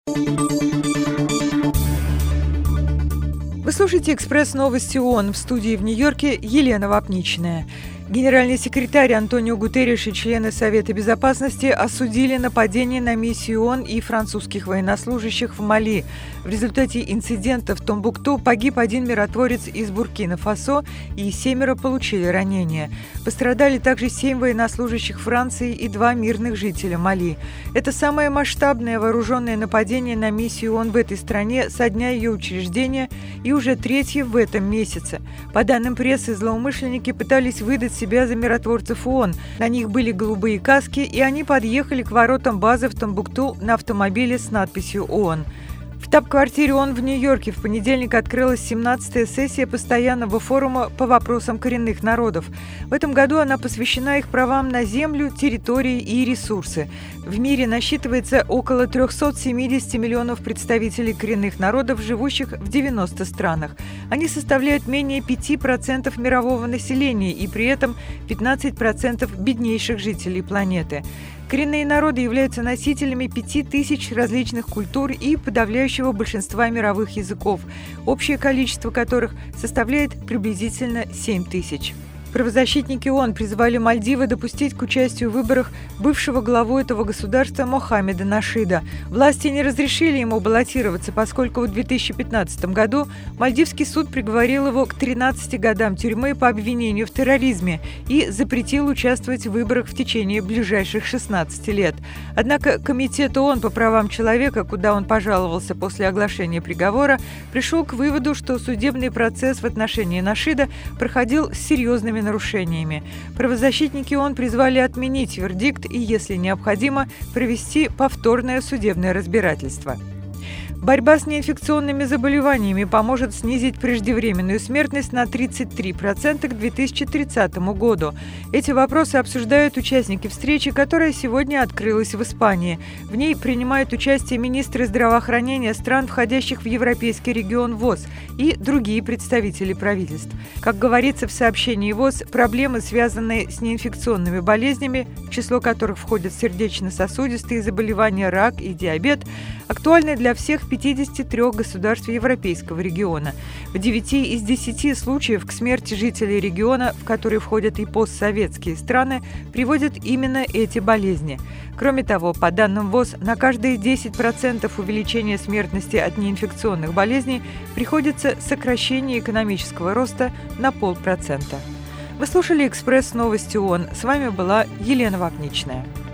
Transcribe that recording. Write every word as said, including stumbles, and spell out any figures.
Вы слушаете «Экспресс новости ООН», в студии в Нью-Йорке Елена Вапничная. Генеральный секретарь Антонио Гутерриш и члены Совета Безопасности осудили нападение на миссию ООН и французских военнослужащих в Мали. В результате инцидента в Томбукту погиб один миротворец из Буркина-Фасо и семеро получили ранения. Пострадали также семь военнослужащих Франции и два мирных жителя Мали. Это самое масштабное вооруженное нападение на миссию ООН в этой стране со дня ее учреждения и уже третье в этом месяце. По данным прессы, злоумышленники пытались выдать себя за миротворцев ООН. На них были голубые каски, и они подъехали к воротам базы в Томбукту на автомобиле с надписью ООН. В штаб-квартире ООН в Нью-Йорке в понедельник открылась семнадцатая сессия постоянного форума по вопросам коренных народов. В этом году она посвящена их правам на землю, территории и ресурсы. В мире насчитывается около триста семьдесят миллионов представителей коренных народов, живущих в девяноста странах. Они составляют менее пяти процентов мирового населения и при этом пятнадцать процентов беднейших жителей планеты. Коренные народы являются носителями пяти тысяч различных культур и подавляющего большинства мировых языков, общее количество которых составляет приблизительно семь тысяч. Правозащитники ООН призвали Мальдивы допустить к участию в выборах бывшего главу этого государства Мохаммеда Нашида. Власти не разрешили ему баллотироваться, поскольку в две тысячи пятнадцатом году Мальдивский суд приговорил его к тринадцати годам тюрьмы по обвинению в терроризме и запретил участвовать в выборах в течение ближайших шестнадцати лет. Однако Комитет ООН по правам человека, куда он пожаловался после оглашения приговора, пришел к выводу, что судебный процесс в отношении Нашида проходил с серьезными нарушениями. Правозащитники ООН призвали отменить вердикт и, если необходимо, провести повторное судебное разбирательство. Борьба с неинфекционными заболеваниями поможет снизить преждевременную смертность на тридцать три процента к две тысячи тридцатому году. Эти вопросы обсуждают участники встречи, которая сегодня открылась в Испании. В ней принимают участие министры здравоохранения стран, входящих в Европейский регион ВОЗ, и другие представители правительств. Как говорится в сообщении ВОЗ, проблемы, связанные с неинфекционными болезнями, в число которых входят сердечно-сосудистые заболевания, рак и диабет, актуальны для всех пятидесяти трёх государств Европейского региона. В девяти из десяти случаев к смерти жителей региона, в которые входят и постсоветские страны, приводят именно эти болезни. Кроме того, по данным ВОЗ, на каждые десять процентов увеличения смертности от неинфекционных болезней приходится сокращение экономического роста на полпроцента. Вы слушали «Экспресс новости ООН». С вами была Елена Вапничная.